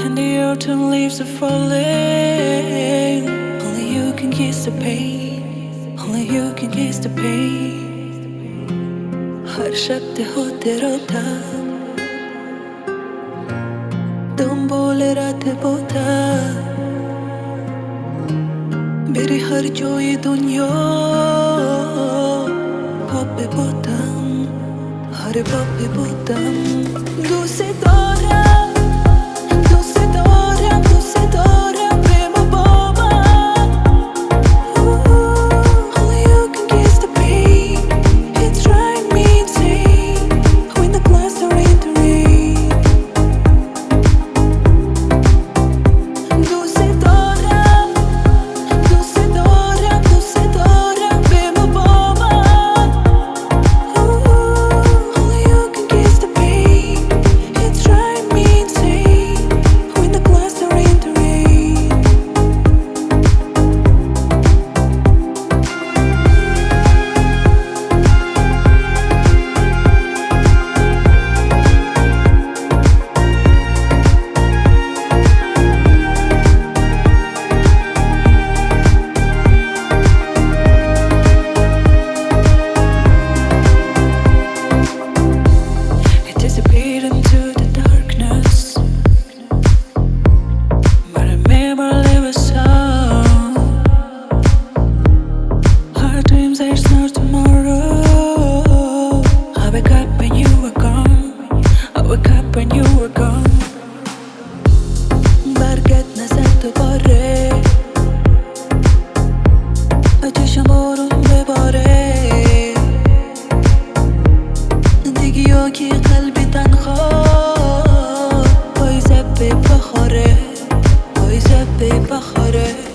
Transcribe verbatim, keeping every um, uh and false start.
And the autumn leaves are falling. Only you can kiss the pain. Only you can kiss the pain. हर शब्द हो तेरा था तुम बोले रात बोता मेरी हर जोई दुनिया पप्पे बोतम हर पप्पे बोतम दूसरे दौरा दूसरे दौरा दूसरे दौरा प्रेम बोमा Only you can kiss the pain. It's driving me insane when the clouds are in the rain. दूसरे दौरा दूसरे दौरा दूसरे दौरा प्रेम बोमा Only you can kiss the pain. It's driving me insane when the clouds are in the rain. It disappeared into the darkness, but I remember there was some. Our dreams, there's no tomorrow. I wake up when you were gone. I wake up when you were gone. برقد نزد دوباره چشم بارون بباره دیگه یا که قلبی تنها پاییزه بی بخاره پاییزه بی بخاره